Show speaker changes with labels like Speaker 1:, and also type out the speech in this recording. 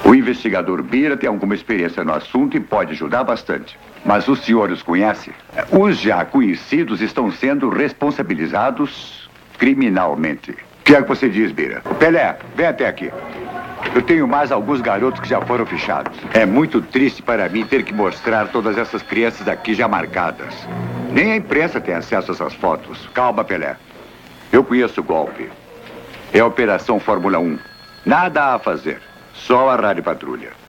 Speaker 1: O investigador Bira tem alguma experiência no assunto e pode ajudar bastante. Mas o senhor os conhece? Os já conhecidos estão sendo responsabilizados criminalmente. O que é que você diz, Bira? Pelé, vem até aqui. Eu tenho mais alguns garotos que já foram fichados. É muito triste para mim ter que mostrar todas essas crianças aqui já marcadas. Nem a imprensa tem acesso a essas fotos. Calma, Pelé. Eu conheço o golpe. É a Operação Fórmula 1. Nada a fazer. Só a Rádio Patrulha.